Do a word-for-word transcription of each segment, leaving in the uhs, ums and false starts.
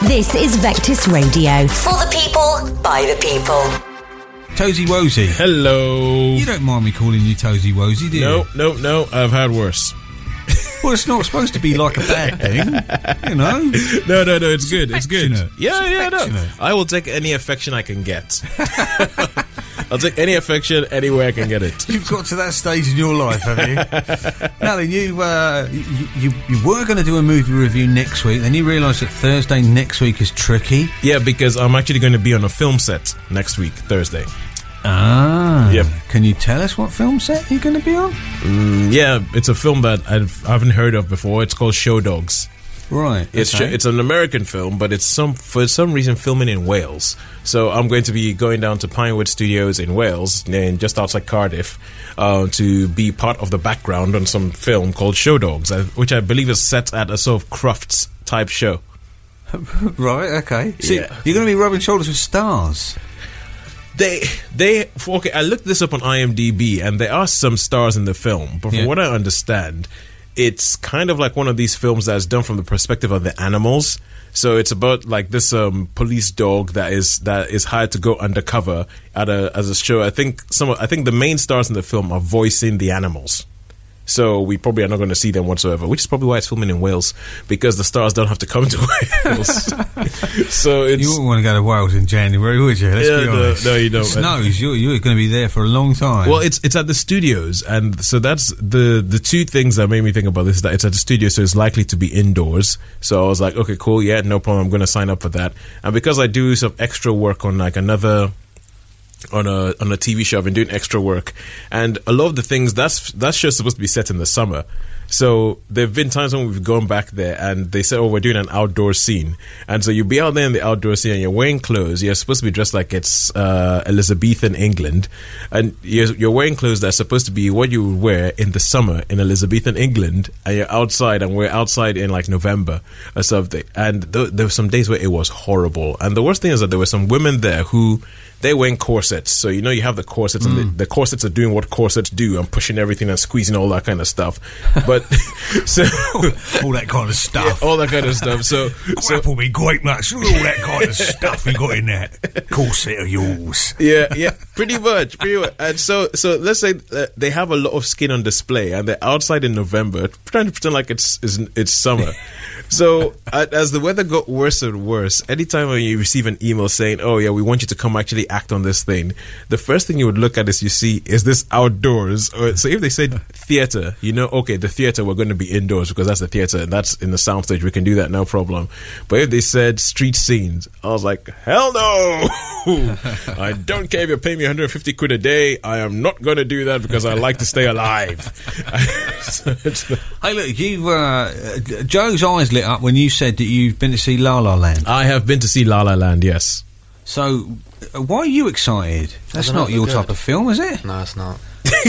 This is Vectis Radio. For the people, by the people. Tozy Wozy. Hello. You don't mind me calling you Tozy Wozy, do you? No, no, no. I've had worse. Well, it's not supposed to be like a bad thing, you know. No, no, no. It's, it's good. It's good. Yeah, it's yeah, no. I will take any affection I can get. I'll take any affection anywhere I can get it. You've got to that stage in your life, have you? Now then, you, uh, you, you you were going to do a movie review next week, then you realised that Thursday next week is tricky. Yeah, because I'm actually going to be on a film set next week, Thursday. Ah. Yep. Can you tell us what film set you're going to be on? Mm, yeah, it's a film that I've, I haven't heard of before. It's called Show Dogs. Right. It's okay. it's an American film, but it's some for some reason filming in Wales. So I'm going to be going down to Pinewood Studios in Wales, and just outside Cardiff, uh, to be part of the background on some film called Show Dogs, which I believe is set at a sort of Crufts type show. Right. Okay. So yeah. You're going to be rubbing shoulders with stars. They, they, okay, I looked this up on IMDb, and there are some stars in the film, but from yeah. what I understand, it's kind of like one of these films that's done from the perspective of the animals. So it's about like this um, police dog that is that is hired to go undercover at a as a show. I think some, I think the main stars in the film are voicing the animals. So we probably are not going to see them whatsoever, which is probably why it's filming in Wales, because the stars don't have to come to Wales. So it's, you wouldn't want to go to Wales in January, would you? Let's yeah, be honest. No, no, you don't. It snows. You're, you're going to be there for a long time. Well, it's it's at the studios, and so that's the the two things that made me think about this. Is that it's at the studio, so it's likely to be indoors. So I was like, okay, cool, yeah, no problem. I'm going to sign up for that. And because I do some extra work on like another. on a on a T V show, I've been doing extra work, and a lot of the things that's that show's supposed to be set in the summer. So there've been times when we've gone back there and they said, oh, we're doing an outdoor scene, and so you'll be out there in the outdoor scene and you're wearing clothes. You're supposed to be dressed like it's uh, Elizabethan England, and you're, you're wearing clothes that's supposed to be what you would wear in the summer in Elizabethan England, and you're outside, and we're outside in like November or something, and th- there were some days where it was horrible. And the worst thing is that there were some women there who they were in corsets. So, you know, you have the corsets, mm. and the, the corsets are doing what corsets do and pushing everything and squeezing all that kind of stuff. But, so. all that kind of stuff. Yeah, all that kind of stuff. So. Grapple so, me great much. All that kind of stuff you got in that corset of yours. Yeah, yeah, pretty much. Pretty much. And so, so let's say uh, they have a lot of skin on display and they're outside in November trying to pretend like it's, it's, it's summer. So, uh, as the weather got worse and worse, anytime when you receive an email saying, oh, yeah, we want you to come actually act on this thing, the first thing you would look at is you see, is this outdoors? Or, so if they said theatre, you know, okay, the theatre, we're going to be indoors because that's the theatre and that's in the soundstage. We can do that, no problem. But if they said street scenes, I was like, hell no! I don't care if you're paying me one hundred fifty quid a day. I am not going to do that because I like to stay alive. So hey, look, you've, uh, Joe's eyes lit up when you said that you've been to see La La Land. I have been to see La La Land, yes. So, uh, why are you excited? That's not your good. type of film, is it? No, it's not.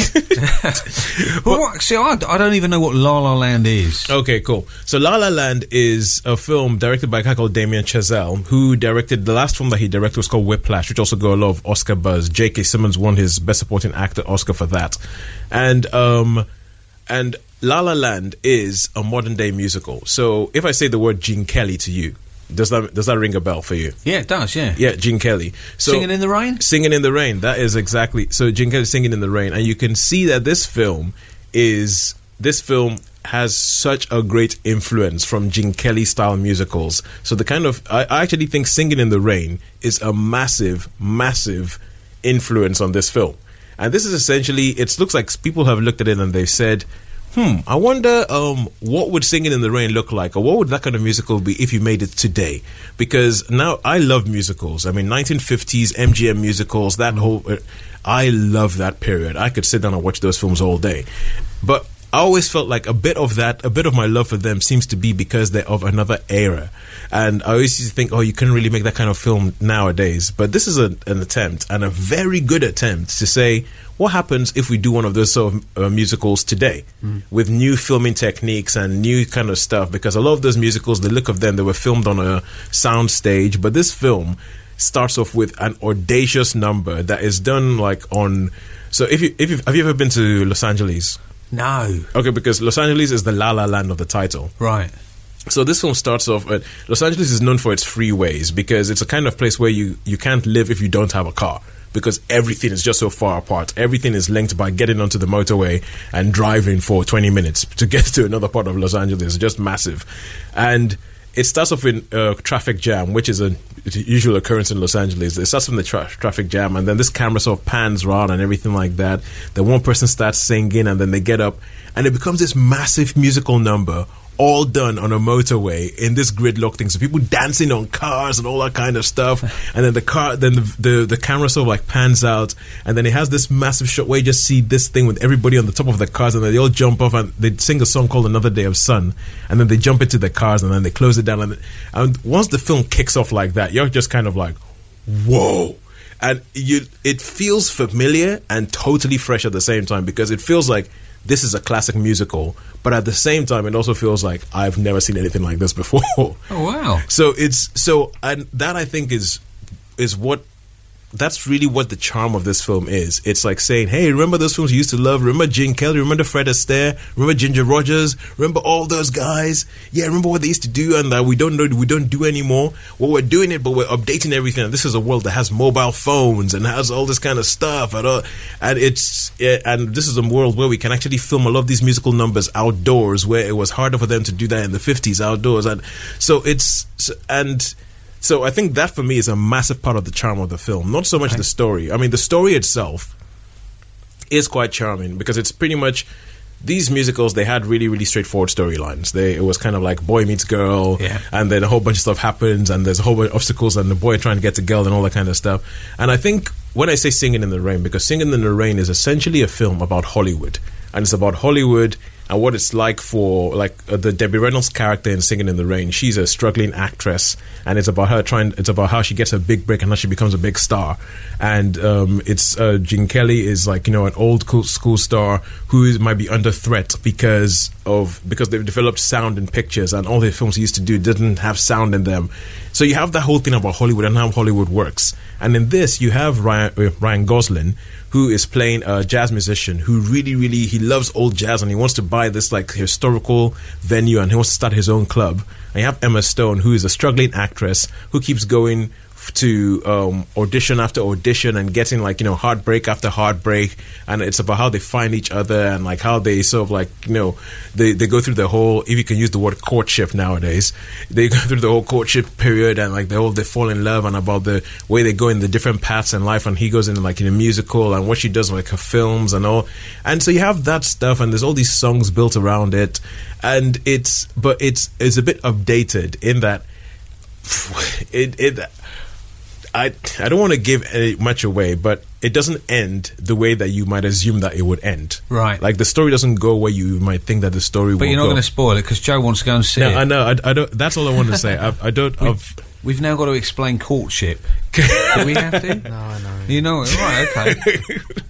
Well, what, see, I, I don't even know what La La Land is. Okay, cool. So La La Land is a film directed by a guy called Damien Chazelle, who directed, the last film that he directed was called Whiplash, which also got a lot of Oscar buzz. J K. Simmons won his Best Supporting Actor Oscar for that. And, um, and La La Land is a modern day musical. So if I say the word Gene Kelly to you, Does that does that ring a bell for you? Yeah, it does, yeah. Yeah, Gene Kelly. So, Singing in the Rain? Singing in the Rain, that is exactly. So Gene Kelly Singing in the Rain. And you can see that this film is, this film has such a great influence from Gene Kelly style musicals. So the kind of, I, I actually think Singing in the Rain is a massive, massive influence on this film. And this is essentially, it looks like people have looked at it and they've said, Hmm, I wonder um, what would Singing in the Rain look like, or what would that kind of musical be if you made it today? Because now I love musicals. I mean, nineteen fifties M G M musicals, that whole... Uh, I love that period. I could sit down and watch those films all day. But I always felt like a bit of that, a bit of my love for them seems to be because they're of another era. And I always used to think, oh, you couldn't really make that kind of film nowadays. But this is a, an attempt, and a very good attempt, to say, what happens if we do one of those sort of uh, musicals today mm. with new filming techniques and new kind of stuff? Because a lot of those musicals, the look of them, they were filmed on a sound stage. But this film starts off with an audacious number that is done like on... So if you, if you have you ever been to Los Angeles? No. Okay, because Los Angeles is the La La Land of the title. Right. So this film starts off at Los Angeles is known for its freeways because it's a kind of place where you, you can't live if you don't have a car, because everything is just so far apart. Everything is linked by getting onto the motorway and driving for twenty minutes to get to another part of Los Angeles. It's just massive. And it starts off in a traffic jam, which is a usual occurrence in Los Angeles. It starts from the tra- traffic jam, and then this camera sort of pans around and everything like that. Then one person starts singing, and then they get up, and it becomes this massive musical number, all done on a motorway in this gridlock thing. So people dancing on cars and all that kind of stuff. And then the car, then the, the the camera sort of like pans out, and then it has this massive shot where you just see this thing with everybody on the top of the cars, and then they all jump off and they sing a song called Another Day of Sun, and then they jump into the cars, and then they close it down. And, and once the film kicks off like that, you're just kind of like, whoa. And you, it feels familiar and totally fresh at the same time, because it feels like this is a classic musical, but at the same time, it also feels like I've never seen anything like this before. Oh wow! So it's so, and that I think is is what that's really what the charm of this film is. It's like saying, hey, remember those films you used to love? Remember Gene Kelly? Remember Fred Astaire? Remember Ginger Rogers? Remember all those guys? Yeah, remember what they used to do and that we don't know, we don't do anymore? Well, we're doing it, but we're updating everything. And this is a world that has mobile phones and has all this kind of stuff. And, all, and it's and this is a world where we can actually film a lot of these musical numbers outdoors, where it was harder for them to do that in the fifties outdoors. And so it's and. So I think that for me is a massive part of the charm of the film. Not so much the story. I mean, the story itself is quite charming because it's pretty much these musicals. They had really, really straightforward storylines. They it was kind of like boy meets girl, yeah. and then a whole bunch of stuff happens, and there's a whole bunch of obstacles, and the boy trying to get to girl and all that kind of stuff. And I think when I say Singing in the Rain, because Singing in the Rain is essentially a film about Hollywood, and it's about Hollywood and what it's like for like uh, the Debbie Reynolds character in Singing in the Rain. She's a struggling actress, and it's about her trying. It's about how she gets a big break and how she becomes a big star. And um, it's uh, Gene Kelly is like you know an old cool school star who is, might be under threat because of because they've developed sound in pictures, and all the films he used to do didn't have sound in them. So you have that whole thing about Hollywood and how Hollywood works. And in this, you have Ryan, uh, Ryan Gosling, who is playing a jazz musician who really, really, he loves old jazz and he wants to buy this like historical venue and he wants to start his own club. And you have Emma Stone, who is a struggling actress who keeps going to um, audition after audition and getting like, you know, heartbreak after heartbreak. And it's about how they find each other and like how they sort of like, you know, they, they go through the whole, if you can use the word courtship nowadays, they go through the whole courtship period and like the whole, they fall in love and about the way they go in the different paths in life. And he goes in like in a musical and what she does like her films and all. And so you have that stuff and there's all these songs built around it. And it's, but it's, it's a bit updated in that it, it, I I don't want to give any, much away, but it doesn't end the way that you might assume that it would end. Right. Like the story doesn't go where you might think that the story will go. But you're not going to spoil it because Joe wants to go and see no, it. I know. I, I don't. That's all I want to say. I, I don't. We've, I've, we've now got to explain courtship. Do we have to? No, I know. You know it, right? Okay.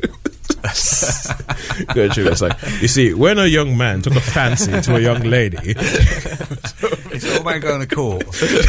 Good, it's like you see, when a young man took a fancy to a young lady, it's all about going to court.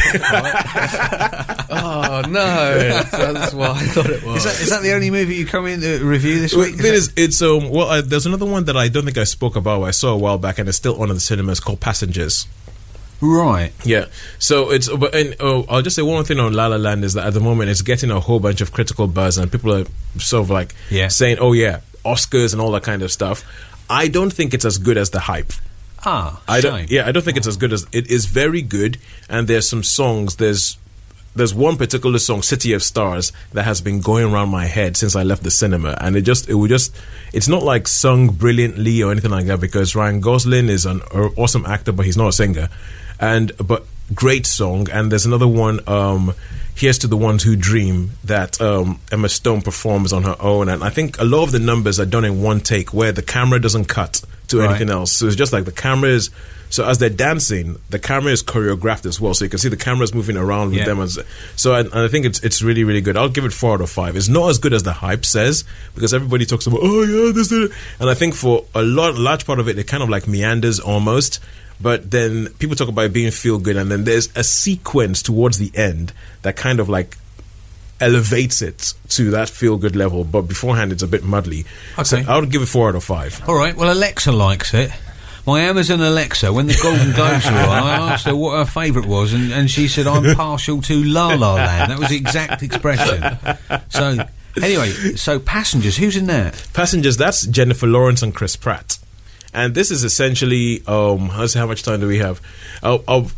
Oh no, that's what I thought it was. Is that, is that the only movie you come in to review this well, week? it is, it's um. Well, I, there's another one that I don't think I spoke about. I saw a while back, and it's still on in the cinemas called Passengers. Right. Yeah. So it's, but and oh, I'll just say one more thing on La La Land is that at the moment it's getting a whole bunch of critical buzz, and people are sort of like yeah. saying, "Oh yeah, Oscars and all that kind of stuff." I don't think it's as good as the hype. Ah, I shame. don't. Yeah, I don't think it's as good as it is. Very good, and there's some songs. There's there's one particular song, "City of Stars," that has been going around my head since I left the cinema, and it just it would just. It's not like sung brilliantly or anything like that because Ryan Gosling is an awesome actor, but he's not a singer. And but great song, and there's another one. Um, Here's to the Ones Who Dream that um, Emma Stone performs on her own, and I think a lot of the numbers are done in one take, where the camera doesn't cut to right. anything else. So it's just like the camera is. So as they're dancing, the camera is choreographed as well, so you can see the cameras moving around with yeah. them. As, so I, and I think it's it's really really good. I'll give it four out of five. It's not as good as the hype says because everybody talks about oh yeah this, this. And I think for a lot large part of it, it kind of like meanders almost. But then people talk about it being feel good, and then there's a sequence towards the end that kind of like elevates it to that feel good level. But beforehand, it's a bit muddly. Okay. So I would give it four out of five. All right. Well, Alexa likes it. my Amazon Alexa, when the Golden Globes were on, I asked her what her favourite was, and, and she said, I'm partial to La La Land. That was the exact expression. So, anyway, so Passengers, who's in that? Passengers, that's Jennifer Lawrence and Chris Pratt. And this is essentially, um, how much time do we have? I'll, I'll,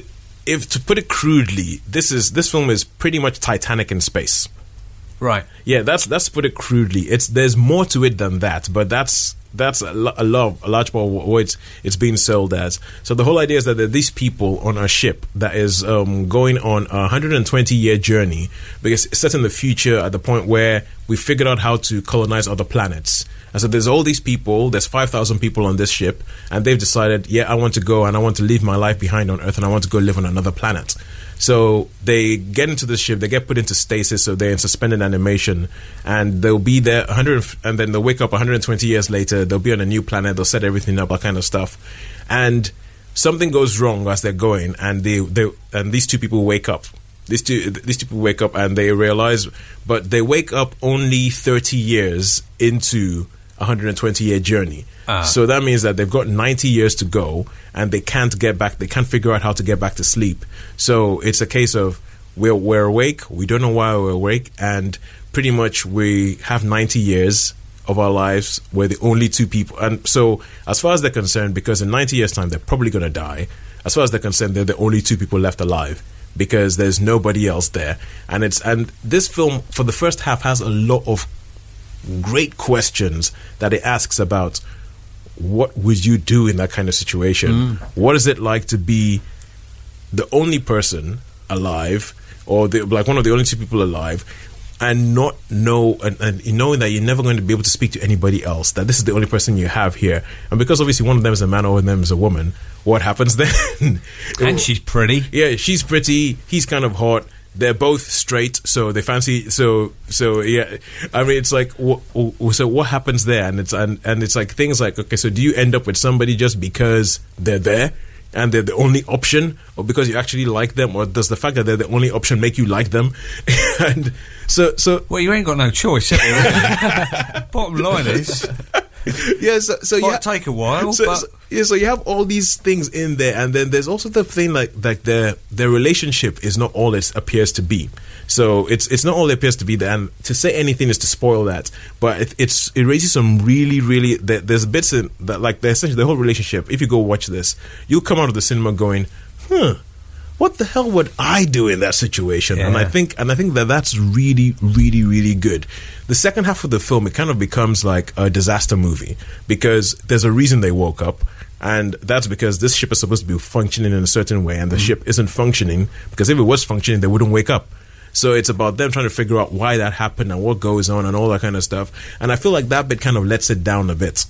if to put it crudely, this is this film is pretty much Titanic in space. Right. Yeah, that's that's to put it crudely. It's there's more to it than that, but that's that's a, lo- a, lot, a large part of what it's, it's being sold as. So the whole idea is that there are these people on a ship that is um, going on a one hundred twenty year journey, because it's set in the future at the point where we figured out how to colonize other planets. And so there's all these people, there's five thousand people on this ship, and they've decided, yeah, I want to go and I want to leave my life behind on Earth and I want to go live on another planet. So they get into the ship, they get put into stasis, so they're in suspended animation, and they'll be there one hundred, and then they'll wake up one hundred twenty years later, they'll be on a new planet, they'll set everything up, that kind of stuff. And something goes wrong as they're going, and they, they and these two people wake up. These two these people wake up and they realize, but they wake up only thirty years into a one hundred twenty year journey. Uh. So that means that they've got ninety years to go, and they can't get back, they can't figure out how to get back to sleep. So it's a case of we're, we're awake, we don't know why we're awake, and pretty much we have ninety years of our lives, we're the only two people. And so as far as they're concerned, because in ninety years time they're probably going to die, as far as they're concerned, they're the only two people left alive, because there's nobody else there. And it's and this film for the first half has a lot of great questions that it asks about what would you do in that kind of situation. Mm. What is it like to be the only person alive, or the, like one of the only two people alive, and not know and, and knowing that you're never going to be able to speak to anybody else, that this is the only person you have here, and because obviously one of them is a man or one of them is a woman, what happens then? And she's pretty. Yeah, she's pretty, he's kind of hot, they're both straight, so they fancy. So, so yeah. I mean, it's like, wh- wh- so what happens there? And it's and, and it's like things like, okay, so do you end up with somebody just because they're there and they're the only option, or because you actually like them, or does the fact that they're the only option make you like them? And so, so well, you ain't got no choice, have you? Bottom line is. Yeah, so, so might yeah, take a while, so, but so, yeah, so you have all these things in there, and then there's also the thing like like their their relationship is not all it appears to be. So it's it's not all it appears to be there, and to say anything is to spoil that. But it, it's it raises some really really there, there's bits in that, like the essentially the whole relationship. If you go watch this, you'll come out of the cinema going, huh, what the hell would I do in that situation? Yeah. And I think and I think that that's really really really good. The second half of the film, it kind of becomes like a disaster movie, because there's a reason they woke up, and that's because this ship is supposed to be functioning in a certain way, and the mm. ship isn't functioning, because if it was functioning, they wouldn't wake up. So it's about them trying to figure out why that happened and what goes on and all that kind of stuff. And I feel like that bit kind of lets it down a bit.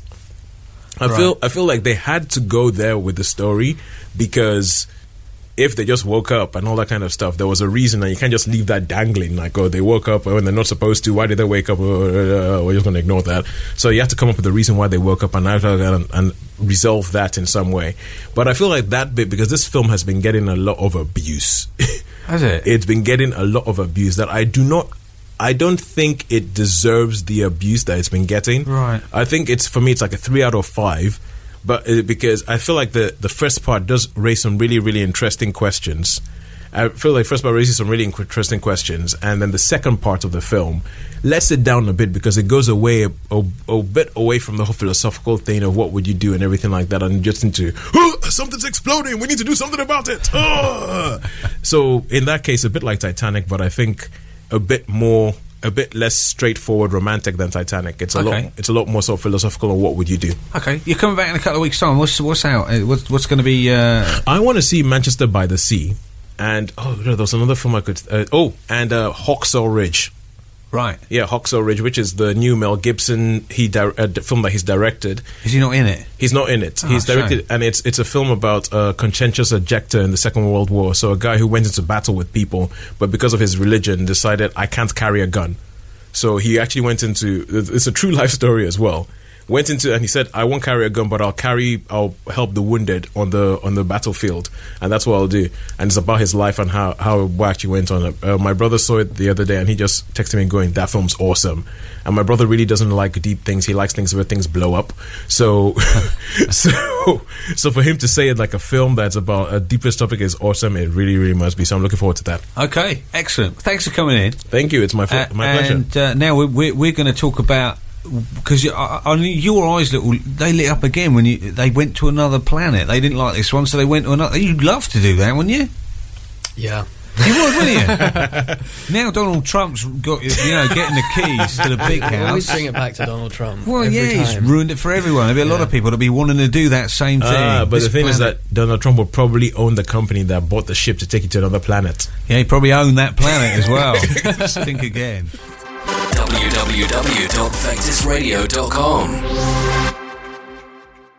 I right. feel I feel like they had to go there with the story, because if they just woke up and all that kind of stuff, there was a reason, and you can't just leave that dangling, like, oh, they woke up when they're not supposed to, why did they wake up? Uh, we're just going to ignore that. So you have to come up with the reason why they woke up and, and, and resolve that in some way. But I feel like that bit, because this film has been getting a lot of abuse. Has it? It's been getting a lot of abuse that I do not, I don't think it deserves the abuse that it's been getting. Right. I think it's, for me, it's like a three out of five. But uh, because I feel like the, the first part does raise some really, really interesting questions. I feel like the first part raises some really interesting questions, and then the second part of the film lets it down a bit, because it goes away a, a, a bit away from the whole philosophical thing of what would you do and everything like that, and just into, oh, something's exploding, we need to do something about it. Oh. So in that case, a bit like Titanic, but I think a bit more... a bit less straightforward romantic than Titanic. It's a okay. lot. It's a lot more sort of philosophical on what would you do. Okay, you're coming back in a couple of weeks' time. What's what's out? What's, what's going to be? Uh... I want to see Manchester by the Sea, and oh, there was another film I could. Uh, oh, and uh, Hacksaw Ridge. Right. Yeah, Hacksaw Ridge, which is the new Mel Gibson he di- uh, film that he's directed. Is he not in it? He's not in it. Oh, he's directed, shame. and it's it's a film about a conscientious objector in the Second World War. So a guy who went into battle with people, but because of his religion, decided I can't carry a gun. So he actually went into, it's a true life story as well, went into and he said, I won't carry a gun, but I'll carry, I'll help the wounded on the on the battlefield, and that's what I'll do. And it's about his life and how how it actually went on. Uh, my brother saw it the other day, and he just texted me going, "That film's awesome." And my brother really doesn't like deep things; he likes things where things blow up. So, so, so for him to say it like a film that's about a deepest topic is awesome. It really, really must be. So I'm looking forward to that. Okay, excellent. Thanks for coming in. Thank you. It's my uh, my pleasure. And uh, now we're we're, we're going to talk about. Because I, I mean, your eyes, little, they lit up again when you they went to another planet. They didn't like this one, so they went to another. You'd love to do that, wouldn't you? Yeah, you would, wouldn't you? Now Donald Trump's got you know getting the keys to the big house. Always bring it back to Donald Trump. Well, every yeah, he's time. ruined it for everyone. There'll be a lot Yeah. of people that'll be wanting to do that same thing. Ah, but This the thing is planet- that Donald Trump will probably own the company that bought the ship to take you to another planet. yeah, he probably owned that planet as well. Think again. w w w dot vectis radio dot com